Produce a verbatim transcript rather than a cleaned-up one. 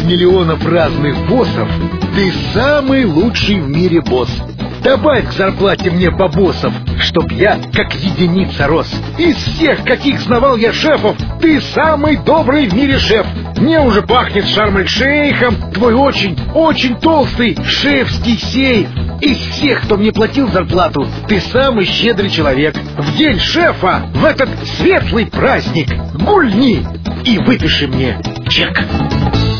миллионов разных боссов ты самый лучший в мире босс. Добавь к зарплате мне бабосов, чтоб я как единица рос. Из всех, каких знавал я шефов, ты самый добрый в мире шеф. Мне уже пахнет Шарм-эль-Шейхом твой очень, очень толстый шефский сейф. Из всех, кто мне платил зарплату, ты самый щедрый человек. В день шефа, в этот светлый праздник, гульни и выпиши мне чек.